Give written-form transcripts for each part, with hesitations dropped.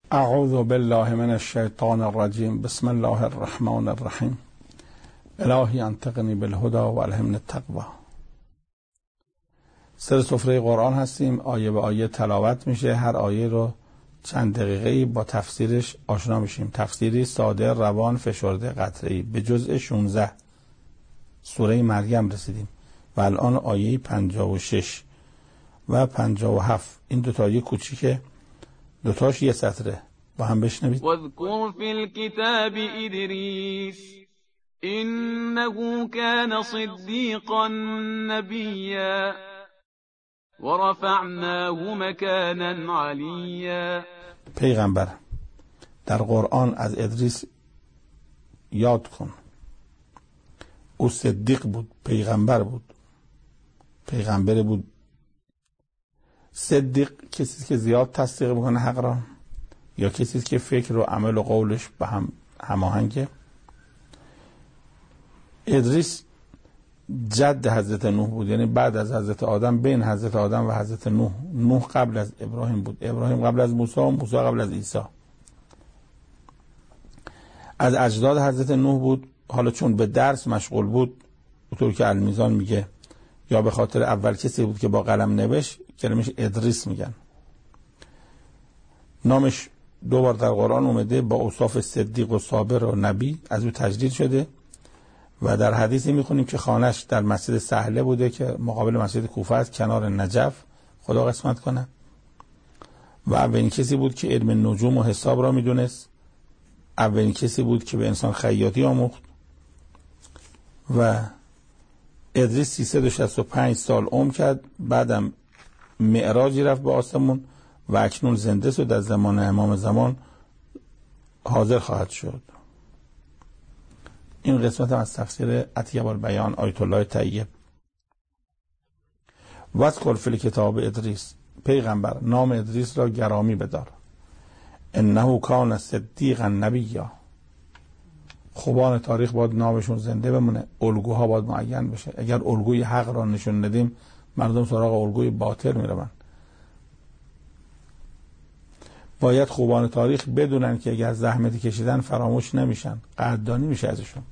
اعوذ بالله من الشیطان الرجیم. بسم الله الرحمن الرحیم. الهی انطقنی بالهدى و الهمنی التقوی. سر سفره قرآن هستیم، آیه به آیه تلاوت میشه. هر آیه رو چند دقیقه‌ای با تفسیرش آشنا میشیم. تفسیری ساده، روان، فشرده، قطعه‌ای. به جزء 16 سوره مریم رسیدیم و الان آیه 56 و 57. این دوتا آیه کوچیکه، دوتاش یه سطره، با هم بشنوید. واذکر فی الكتاب ادریس انه كان صدیقا نبیا ورفعناه مكانا علیا. پیغمبر در قرآن از ادریس یاد کن. او صدیق بود، پیغمبر بود، پیغمبر بود. صدیق کسی که زیاد تصدیق میکنه حق را، یا کسی که فکر و عمل و قولش به هم هماهنگه. ادریس جد حضرت نوح بود، یعنی بعد از حضرت آدم، بین حضرت آدم و حضرت نوح. نوح قبل از ابراهیم بود، ابراهیم قبل از موسی و موسی قبل از عیسی. از اجداد حضرت نوح بود. حالا چون به درس مشغول بود، اونطور که المیزان میگه، یا به خاطر اول کسی بود که با قلم نوشت، کلمش ادریس میگن. نامش دو بار در قرآن اومده با اوصاف صدیق و صابر و نبی، از او تجدید شده. و در حدیثی میخونیم که خانه‌اش در مسجد سهله بوده که مقابل مسجد کوفه است، کنار نجف، خدا قسمت کنه. و اولین کسی بود که علم نجوم و حساب را میدونست. اولین کسی بود که به انسان خیاطی آموخت. و ادریس 365 سال عمر کرد، بعدم معراجی رفت به آسمون و اکنون زنده شد، در زمان امام زمان حاضر خواهد شد. این قسمت هم از تفسیر اطیب البیان آیت الله طیب. واذکر فی الکتاب ادریس، پیغمبر نام ادریس را گرامی بدار. انه کان صدیقا نبیا. خوبان تاریخ باید نامشون زنده بمونه، الگوها باید معین بشه. اگر الگوی حق را نشون ندیم، مردم سراغ الگوی باطل میروند. باید خوبان تاریخ بدونن که اگر زحمتی کشیدن فراموش نمیشن، قدردانی میشه ازشون.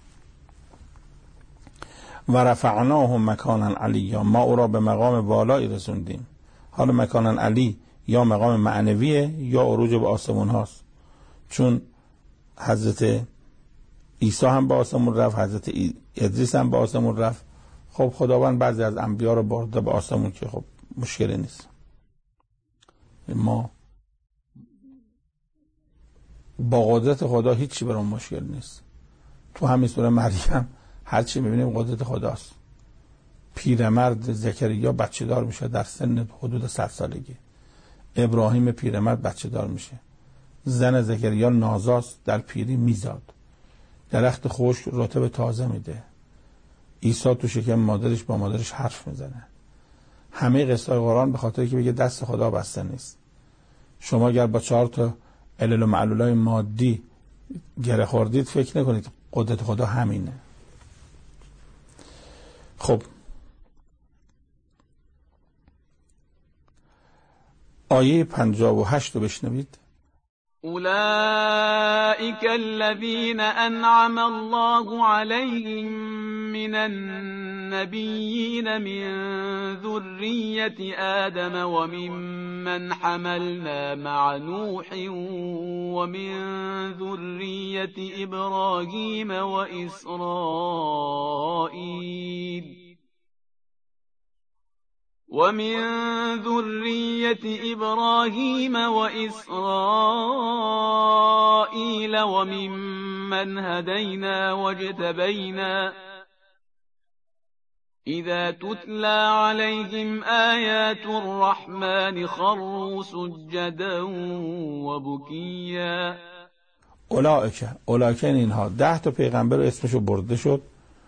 و رفعناه مکانا علیا، ما او را به مقام والایی رسوندیم. حالا مکانا علی یا مقام معنویه یا عروج به آسمون هاست، چون حضرت عیسی هم به آسمون رفت، حضرت ادریس هم به آسمون رفت. خب خداوند بعضی از انبیا رو برده به آسمون که خب مشکلی نیست. ما با قدرت خدا هیچی برام مشکل نیست. تو همین سوره مریم هرچی میبینیم قدرت خداست. پیرمرد زکریا بچه دار میشه در سن حدود 100 سالگی. ابراهیم پیرمرد بچه دار میشه. زن زکریا نازاست، در پیری میزاد. درخت خشک رطب تازه میده. عیسی تو شکم مادرش با مادرش حرف میزنه. همه قصه قرآن به خاطر که بگه دست خدا بسته نیست. شما اگر با 4 تا علل و معلولای مادی گره خوردید، فکر نکنید قدرت خدا همینه. خب آیه 58 رو بشنوید. اولئک الذین انعم الله علیهم من النبیین من ذریة آدم و ممن حملنا مع نوح و من ذریة ابراهیم و اسرائیل ومن ذرية إبراهيم وإسرائيل وممن هدينا واجتبينا إذا تتلى عليهم آيات الرحمن خروا سجدا وبكيا. اولئک اینها 10 تا پیغمبر اسمشو برده شد.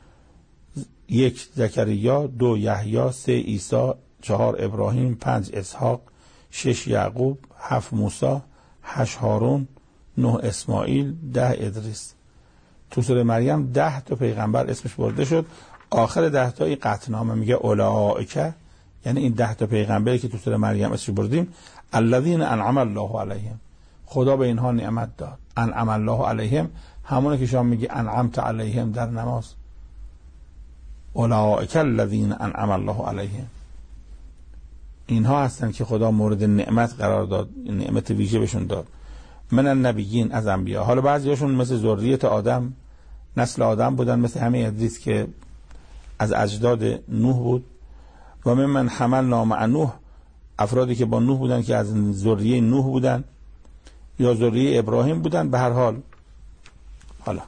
1 زکریا، 2 یحیی، 3 عیسی، 4 ابراهیم، 5 اسحاق، 6 یعقوب، 7 موسی، 8 هارون، 9 اسماعیل، 10 ادریس. تو سوره مریم 10 تا پیغمبر اسمش برده شد. آخر 10 تایی قطعنامه میگه اولئک، یعنی این 10 تا پیغمبری که تو سوره مریم اسمش بردیم، الذین انعم الله علیهم، خدا به اینها نعمت داد. انعم الله علیهم، همونه که شما میگی انعمت علیهم در نماز. اولئک الذین انعم الله علیهم، اینها هستن که خدا مورد نعمت قرار داد، نعمت ویژه بهشون داد. من النبیین، از انبیا. حالا بعضیاشون مثل ذریت آدم، نسل آدم بودن، مثل همین ادریس که از اجداد نوح بود. و من حملنا مع نوح، افرادی که با نوح بودن که از ذریه نوح بودن یا ذریه ابراهیم بودن. به هر حال حالا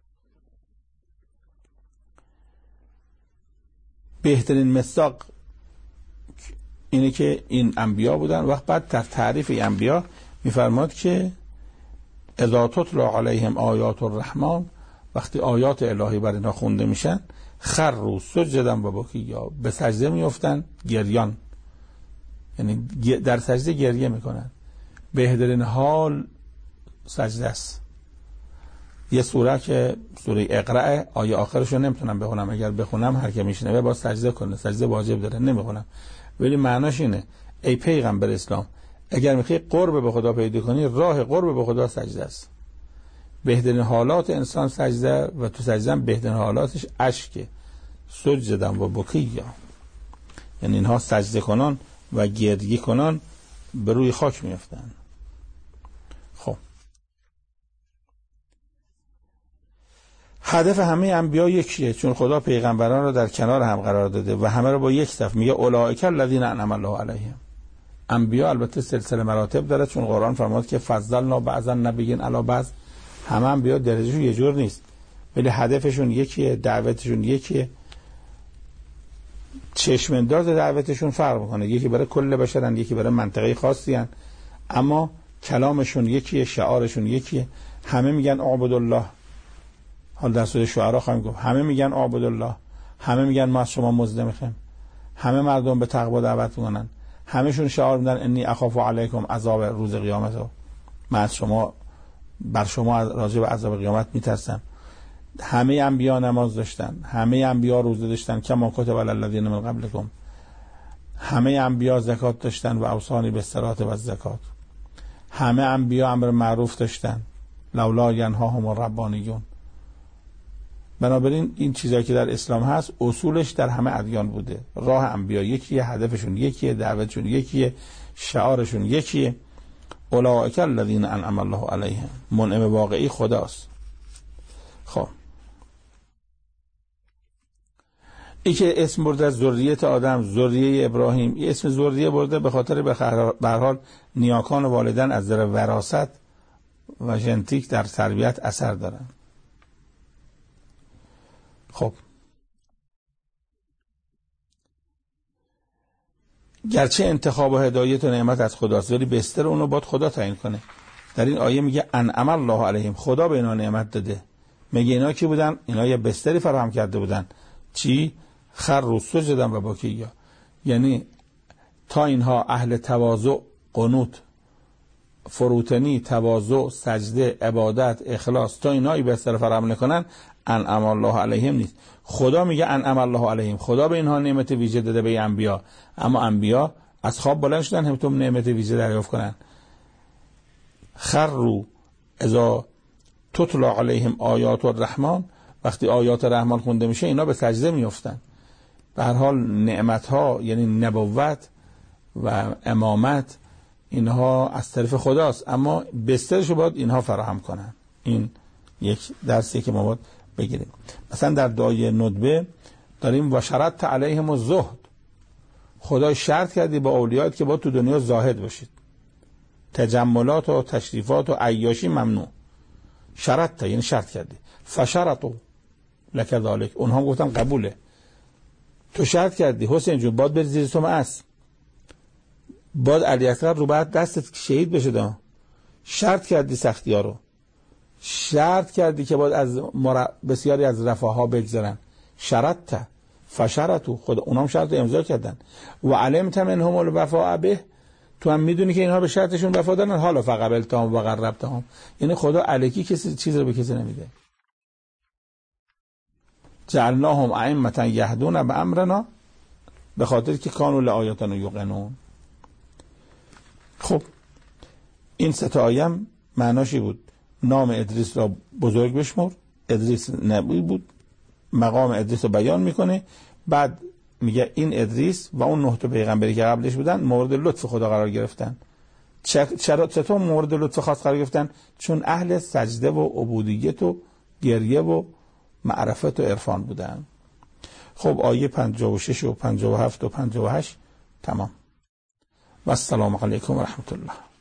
بهترین مصداق اینه که این انبیا بودن. وقت بعد در تعریف انبیا میفرماد که اذا تتلی علیهم آیات الرحمن، وقتی آیات الهی بر اینا خونده میشن، خروا سجدا و بکیا، به سجده میافتن گریان، یعنی در سجده گریه میکنن. بهترین حال سجده است. یه سوره که سوره اقرأ، آیه آخرش رو نمیتونم بخونم، اگر بخونم هر که میشنوه با سجده کنه، سجده واجب داره، نمیخونم. ولی معناش اینه ای پیغمبر اسلام، اگر میخوای قرب به خدا پیدا کنی، راه قرب به خدا سجده است. بهترین حالات انسان سجده، و تو سجده بهترین حالاتش اشکه. سجدن و بکیا، یعنی اینها سجده کنان و گریه کنان به روی خاک میافتن. خب هدف همه انبیا یکیه، چون خدا پیغمبران رو در کنار هم قرار داده و همه رو با یک صف میگه اولئک الذین انعم الله علیهم. انبیا البته سلسله مراتب داره، چون قرآن فرمود که فضلنا بعض النبیین علی بعض. همه انبیا درجهشون یه جور نیست، ولی هدفشون یکیه، دعوتشون یکیه، چشم انداز دعوتشون فرق میکنه. یکی برای کل بشرن، یکی برای منطقه خاصی هن، اما کلامشون یکیه، شعارشون یکیه. همه میگن اعبد الله. حال در سوره شعرا خواهیم گفت همه میگن اعبد الله، همه میگن ما از شما مزد میخوایم، همه مردم به تقوا دعوت میکنن، همهشون شعار میدن انی اخاف علیکم عذاب روز قیامت، من از شما، بر شما راجع به عذاب قیامت میترسم. همه انبیا نماز داشتن، همه انبیا روزه داشتن، کما کتب علی الذین من قبلکم. همه انبیا زکات داشتن و اوصانی بالصلاة و الزکات. همه انبیا امر معروف داشتن، لولا ینهاهم الربانیون. بنابراین این چیزایی که در اسلام هست اصولش در همه ادیان بوده. راه انبیا یکیه، هدفشون یکیه، دعوتشون یکیه، شعارشون یکیه. اولئک الذین انعم الله علیهم، منعم واقعی خداست. خب این که اسم برده از ذریت آدم، ذریه ابراهیم، این اسم ذریه برده به خاطر به هر حال نیاکان و والدین از نظر وراثت و ژنتیک در تربیت اثر دارن. خب گرچه انتخاب و هدایت و نعمت از خداست، ولی بستر اونو باید خدا تعیین کنه. در این آیه میگه انعم الله علیهم، خدا به اینا نعمت داده. میگه اینا کی بودن؟ اینا یه بستری فراهم کرده بودن. چی؟ خروا سجدا و بکیا، یعنی تا اینها اهل تواضع، قنوت، فروتنی، تواضع، سجده، عبادت، اخلاص، تا اینها بستر فراهم نکنن، انعم الله علیهم نیست. خدا میگه انعم الله علیهم، خدا به اینها نعمت ویژه داده به انبیا، اما انبیا از خواب بلند شدن همتون نعمت ویژه دریافت کنن. خروا اذا تتلی علیهم آیات الرحمن، وقتی آیات رحمان خونده میشه اینا به سجده میافتن. به هر حال نعمت ها، یعنی نبوت و امامت، اینها از طرف خداست، اما بسترشو باید اینها فراهم کنن. این یک درسی که ما باید بگیریم. مثلا در دعای ندبه داریم و شرط علیهم الزهد، خدا شرط کردی با اولیات که باید تو دنیا زاهد باشید، تجملات و تشریفات و عیاشی ممنوع. شرط یعنی شرط کردی، فشرطوا لک ذلک، اونها گفتن قبوله. تو شرط کردی حسین جون باید بری زیر سم اسب، باید علی اصغر رو بعد دستت شهید بشه، شرط کردی سختی ها رو، شرط کردی که باید از بسیاری از رفاها بگذرن. شرط فشرطوا، خود اونام شرط رو امضا کردن. و علمت منهم الوفاء به، تو هم میدونی که اینها به شرطشون وفا دارن، حالا فقبلتهم و قربتهم، یعنی خدا الکی کسی چیز رو به کسی نمیده. جعلناهم ائمة یهدون بامرنا، به خاطر که کانوا لآیاتنا یوقنون. خب این سه تا آیه معناشی بود نام ادریس را بزرگ بشمر، ادریس نبی بود، مقام ادریس رو بیان میکنه، بعد میگه این ادریس و اون 9 تا پیغمبری که قبلش بودن مورد لطف خدا قرار گرفتن. چطور مورد لطف خاص قرار گرفتن؟ چون اهل سجده و عبودیت و گریه و معرفت و عرفان بودن. خب آیه 56 و 57 و 58 تمام. و السلام علیکم و رحمت الله.